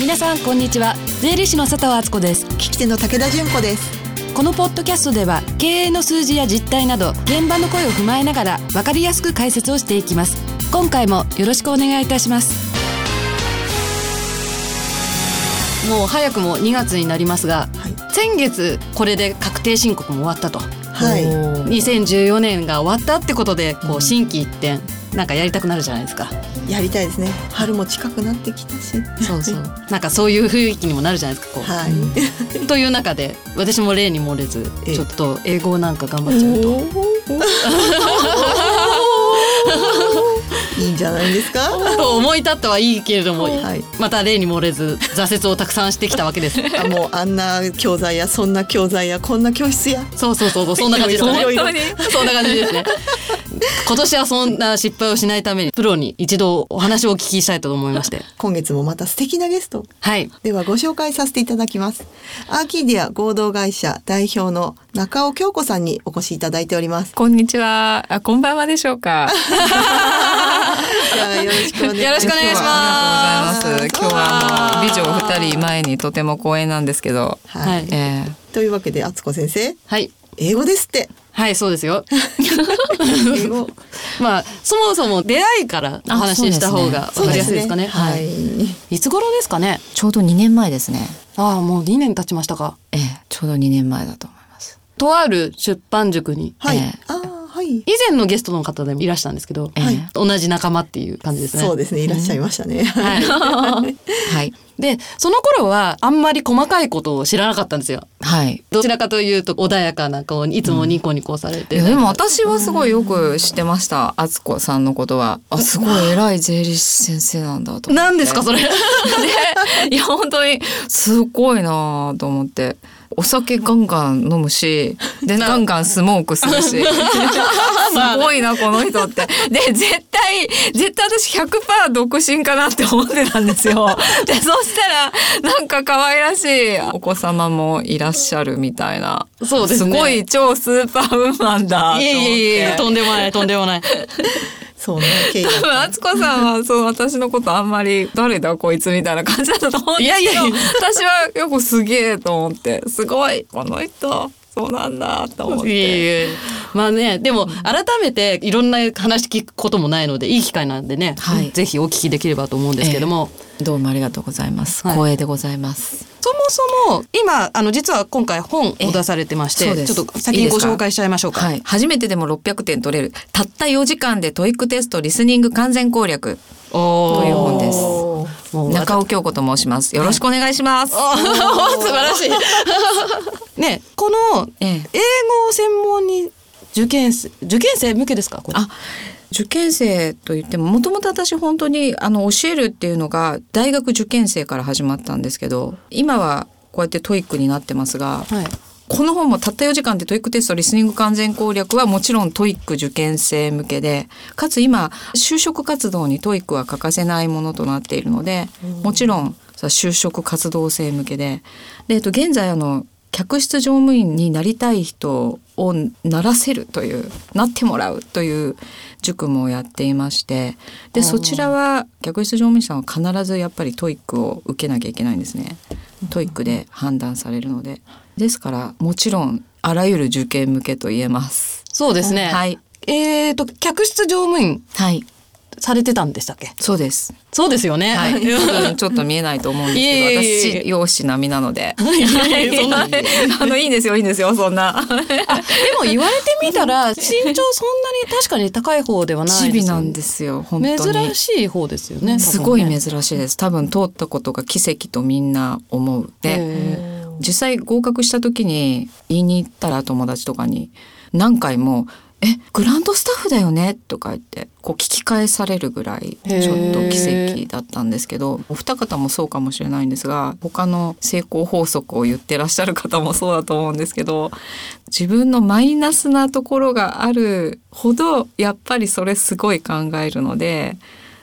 皆さんこんにちは。税理士の佐藤敦子です。 聞き手の武田純子です。 このポッドキャストでは経営の数字や実態など現場の声を踏まえながら分かりやすく解説をしていきます。今回もよろしくお願いいたします。もう早くも2月になりますが、先月これで確定申告も終わったと、2014年が終わったってことでこう心機一転なんかやりたくなるじゃないですか。 やりたいですね。春も近くなってきたしそうなんかそういう雰囲気にもなるじゃないですかこう、という中で私も例に漏れずちょっと英語なんか頑張っちゃうといいんじゃないですかと思い立ったはいいけれども、また例に漏れず挫折をたくさんしてきたわけですもうあんな教材やそんな教材やこんな教室やそうそんな感じですね。 本当にそんな感じですね。今年はそんな失敗をしないためにプロに一度お話をお聞きしたいと思いまして、 今月もまた素敵なゲスト、ではご紹介させていただきます。アーキディア合同会社代表の中尾京子さんにお越しいただいております。 こんにちは。こんばんはでしょうか。 よろしくお願いします。 よろしくお願いします。 ありがとうございます。今日は美女2人前にとても光栄なんですけど、 というわけで敦子先生、英語ですって。 はいそうですよ。英語まあそもそも出会いからお話しした方が分かりやすいですかね。いつ頃ですかね。 ちょうど2年前ですね。 もう2年経ちましたか。 ちょうど2年前だと思います。 とある出版塾に、以前のゲストの方でもいらしたんですけど、同じ仲間っていう感じですね。 そうですね、いらっしゃいましたね。 でその頃はあんまり細かいことを知らなかったんですよ。どちらかというと穏やかなこういつもニコニコされて、 でも私はすごいよく知ってました。敦子さんのことはすごい偉い税理士先生なんだと思って。 何ですかそれ。でいや本当にすごいなと思って。お酒ガンガン飲むしでガンガンスモークするしすごいなこの人って。で絶対私 100% 独身かなって思ってたんですよ。でそしたらなんか可愛らしいお子様もいらっしゃるみたいな。 そうですね。 すごい超スーパーウーマンだと思って。 いやとんでもない。 そうね、 多分敦子さんはそう私のことあんまり誰だこいつみたいな感じだったと思うんですけど、私はよくすげえと思ってすごいこの人そうなんだと思って。 まあねでも改めていろんな話聞くこともないのでいい機会なんでね、ぜひお聞きできればと思うんですけども、 どうもありがとうございます。光栄でございます。 そもそも今実は今回本を出されてまして、ちょっと先にご紹介しちゃいましょうか。 初めてでも600点取れるたった4時間でトイックテストリスニング完全攻略という本です。中尾京子と申します。よろしくお願いします。 素晴らしい。ねこの英語を専門に受験生向けですかこれ。 受験生といってももともと私本当に教えるっていうのが大学受験生から始まったんですけど、今はこうやってトイックになってますが、この本もたった4時間でトイックテストリスニング完全攻略はもちろんトイック受験生向けで、かつ今就職活動にトイックは欠かせないものとなっているので、もちろん就職活動生向けで、現在客室乗務員になりたい人をならせるというなってもらうという塾もやっていまして、でそちらは客室乗務員さんは必ずやっぱりトイックを受けなきゃいけないんですね。トイックで判断されるので、ですからもちろんあらゆる受験向けと言えます。 そうですね。客室乗務員されてたんでしたっけ。 そうです。 そうですよね。 ちょっと見えないと思うんですけど、私容姿並みなのでいいんですよそんな。 でも言われてみたら身長そんなに確かに高い方ではないですよね。 チビなんですよ本当に。 珍しい方ですよね。 すごい珍しいです。多分通ったことが奇跡とみんな思う。で実際合格した時に言いに行ったら友達とかに何回もグランドスタッフだよねとか言ってこう聞き返されるぐらいちょっと奇跡だったんですけど、お二方もそうかもしれないんですが、他の成功法則を言ってらっしゃる方もそうだと思うんですけど、自分のマイナスなところがあるほどやっぱりそれすごい考えるので、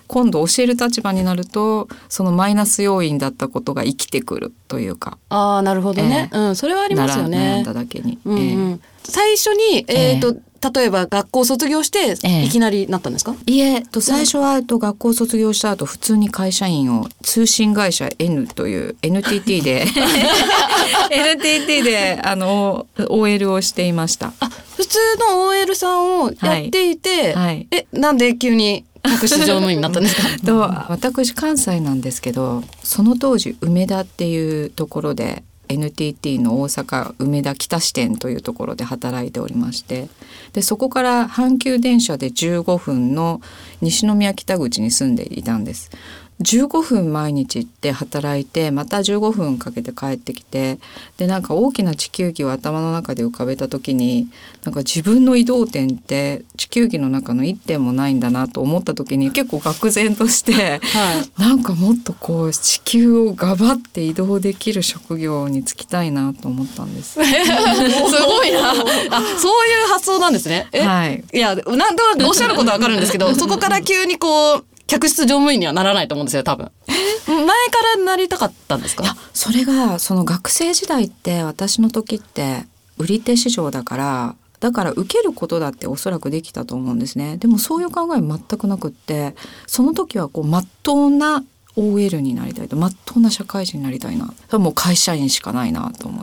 今度教える立場になるとそのマイナス要因だったことが生きてくるというか。 ああ、なるほどね、それはありますよね。 悩んだだけに、 最初に、例えば学校卒業していきなりなったんですか？ いえ、最初は学校卒業した後普通に会社員を通信会社 N という NTT でNTT でOL をしていました。 あ、普通の OL さんをやっていて、なんで急に客室乗務員になったんですか？ と私関西なんですけど、その当時梅田っていうところでNTT の大阪梅田北支店というところで働いておりまして、でそこから阪急電車で15分の西宮北口に住んでいたんです。15分毎日行って働いて、また15分かけて帰ってきて、でなんか大きな地球儀を頭の中で浮かべた時に、なんか自分の移動点って地球儀の中の1点もないんだなと思った時に結構愕然として、なんかもっとこう地球をガバって移動できる職業に就きたいなと思ったんです。すごいな。あ、そういう発想なんですね。いや、なんとなくおっしゃることはわかるんですけど、そこから急にこう客室乗務員にはならないと思うんですよ、多分。前からなりたかったんですか？ いや、それがその学生時代って私の時って売り手市場だから受けることだっておそらくできたと思うんですね。でもそういう考え全くなくって、その時はこう真っ当な OL になりたいと、真っ当な社会人になりたいな、もう会社員しかないなと思って、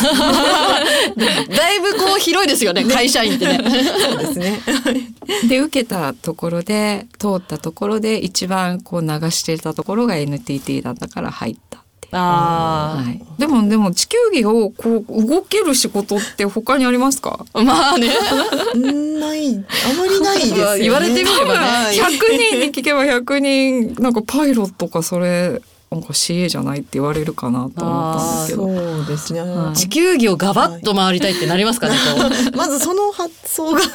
だいぶこう広いですよね、会社員ってね。 そうですね。で受けたところで通ったところで一番こう流していたところが NTT だったから入った。でも地球儀をこう動ける仕事って他にありますか？ まあね、ない、あまりないですよね。 言われてみればね、 100人に聞けば100人なんかパイロットかそれなんか CA じゃないって言われるかなと思ったんですけど。 そうですね。 地球儀をガバッと回りたいってなりますかね。 まずその発想が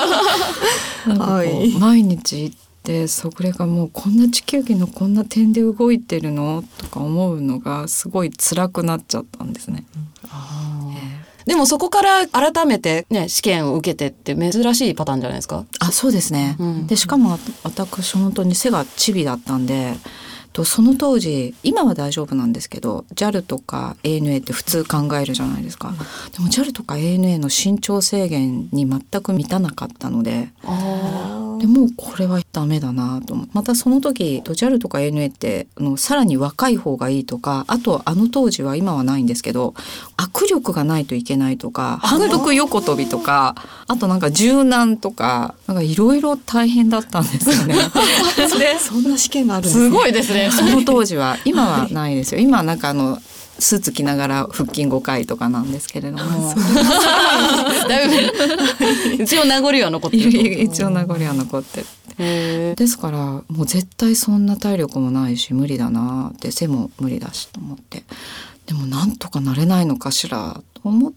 毎日行ってそれがもうこんな地球儀のこんな点で動いてるのとか思うのがすごい辛くなっちゃったんですね。 でもそこから改めて、ね、試験を受けてって珍しいパターンじゃないですか？ そうですね、でしかも私本当に背がチビだったんで、その当時今は大丈夫なんですけど JAL とか ANA って普通考えるじゃないですか。でも JAL とか ANA の身長制限に全く満たなかったので、でもうこれはダメだなと思って、またその時 JAL とか ANA ってさらに若い方がいいとか、あと当時は今はないんですけど握力がないといけないとか、反復横跳びとか、あとなんか柔軟とかいろいろ大変だったんですよね。 そんな試験があるんですね。 すごいですね。 その当時は。今はないですよ。今はなんかスーツ着ながら腹筋5回とかなんですけれどもだいぶ一応名残は残ってる。 一応名残は残ってる。ですからもう絶対そんな体力もないし無理だなって、背も無理だしと思って、でもなんとかなれないのかしらと思って、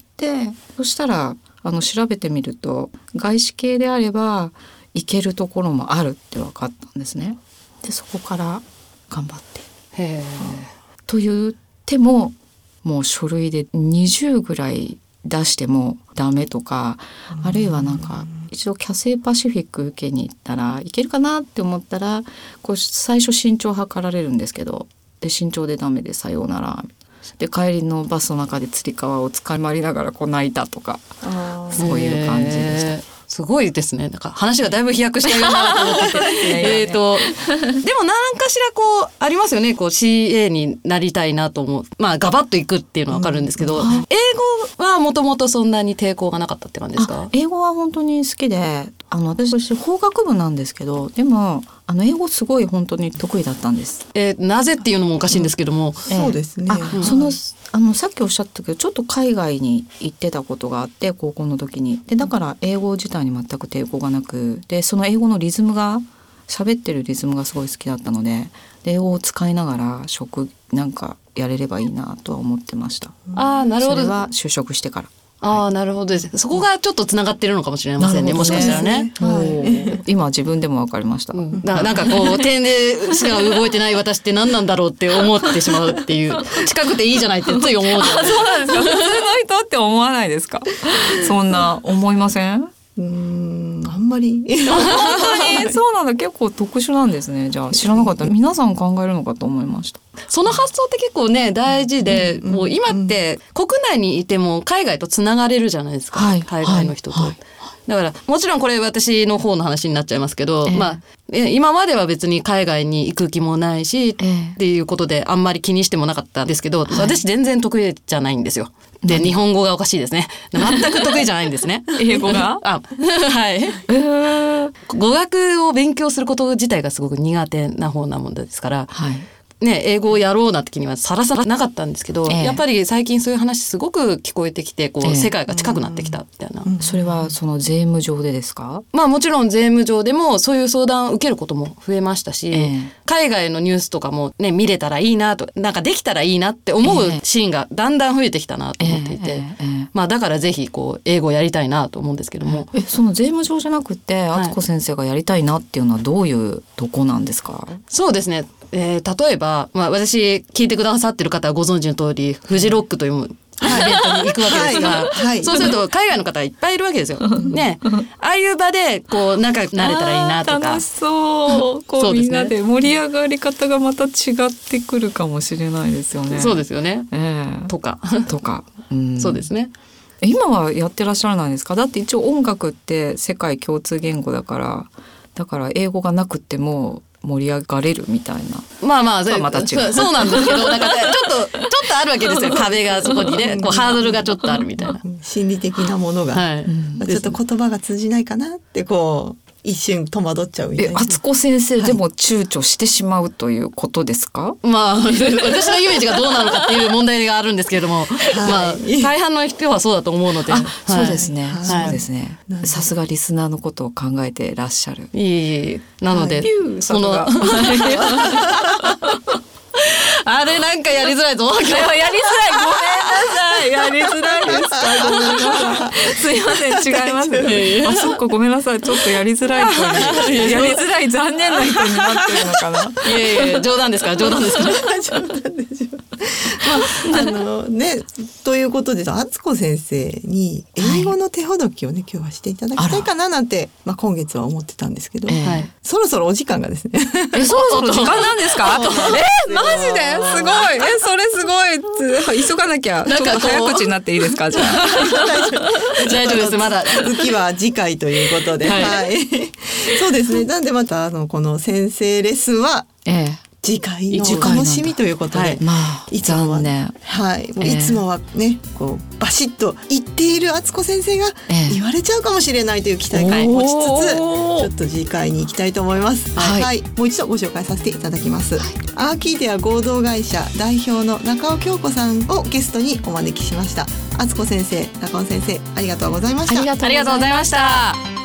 そしたら調べてみると外資系であれば行けるところもあるって分かったんですね。でそこから頑張ってと言ってももう書類で20ぐらい出してもダメとか、あるいはなんか一度キャセイパシフィック受けに行ったらいけるかなって思ったらこう最初身長測られるんですけど、で身長でダメでさようならで帰りのバスの中でつり革をつかまりながらこう泣いたとか、そういう感じでした。 すごいですね。なんか話がだいぶ飛躍したようなと思っててでも何かしらこうありますよね。こう CA になりたいなと思う。ガバッといくっていうのは分かるんですけど、英語はもともとそんなに抵抗がなかったって感じですか？ 英語は本当に好きで、私法学部なんですけど、でも英語すごい本当に得意だったんです。 なぜっていうのもおかしいんですけども、 そうですね。 さっきおっしゃったけどちょっと海外に行ってたことがあって、高校の時に。でだから英語自体に全く抵抗がなく、でその英語のリズムが喋ってるリズムがすごい好きだったので、英語を使いながらなんかやれればいいなとは思ってました。 なるほど。 それは就職してから。 なるほどです。そこがちょっとつながってるのかもしれませんね。もしかしたらね。 今自分でも分かりました。 なんかこう点でしか動いてない私って何なんだろうって思ってしまうっていう。近くていいじゃないってつい思うじゃないですか。 そうなんですか。普通の人って思わないですか？そんな思いません？ あんまり本当にそうなんだ。結構特殊なんですね。じゃあ知らなかった。皆さん考えるのかと思いました。 その発想って結構ね大事で、もう今って国内にいても海外とつながれるじゃないですか、海外の人と、だからもちろんこれ私の方の話になっちゃいますけど、今までは別に海外に行く気もないし、っていうことであんまり気にしてもなかったんですけど、私全然得意じゃないんですよ。で日本語がおかしいですね。全く得意じゃないんですね。 英語がはい、語学を勉強すること自体がすごく苦手な方なものですから、英語をやろうなって気にはさらさらなかったんですけど、やっぱり最近そういう話すごく聞こえてきて世界が近くなってきたみたいな、 それはその税務上でですか？ もちろん税務上でもそういう相談を受けることも増えましたし、海外のニュースとかもね見れたらいいなと、なんかできたらいいなって思うシーンがだんだん増えてきたなと思っていて、だからぜひ英語をやりたいなと思うんですけども、 その税務上じゃなくて敦子先生がやりたいなっていうのはどういうとこなんですか？ そうですね、例えば、私聞いてくださってる方はご存知の通りフジロックというイベントに行くわけですが、そうすると海外の方いっぱいいるわけですよ。ね、ああいう場で仲良くなれたらいいなとか。 楽しそう。そうですね、みんなで盛り上がり方がまた違ってくるかもしれないですよね。 そうですよね。とか、そうですね。 今はやってらっしゃらないですか？だって一応音楽って世界共通言語だから英語がなくても盛り上がれるみたいな。また違う。 そうなんですけど、なんかちょっとあるわけですよ。壁がそこにね、ハードルがちょっとあるみたいな。 心理的なものが、ちょっと言葉が通じないかなって一瞬戸惑っちゃうみたいな。 敦子先生でも躊躇してしまうということですか？ 私のイメージがどうなのかっていう問題があるんですけれども、大半の人はそうだと思うので。 そうですね。そうですね。さすがリスナーのことを考えてらっしゃる。 なので、そのあれなんかやりづらいぞ。 やりづらい。ごめんなさい。やりづらいですか？ごめんなさい。すいません、違います。そうか、ごめんなさい。ちょっとやりづらい人に、やりづらい残念な人になってるのかな。 冗談ですから。 冗談でしょ。ということで敦子先生に英語の手ほどきをね今日はしていただきたいかななんて、今月は思ってたんですけど、そろそろお時間がですね。 そろそろ時間なんですか？マジで？すごい。それすごい。急がなきゃ。ちょっと早口になっていいですか？じゃあ。 大丈夫です。まだ続きは次回ということで、そうですね。なんでまたこの先生レッスンは次回のお楽しみということで、いつもはね、いつもはねバシッと言っている敦子先生が言われちゃうかもしれないという期待感を持ちつつ、ちょっと次回に行きたいと思います。もう一度ご紹介させていただきます。アーキーデア合同会社代表の中尾京子さんをゲストにお招きしました。敦子先生、中尾先生、ありがとうございました。 ありがとうございました。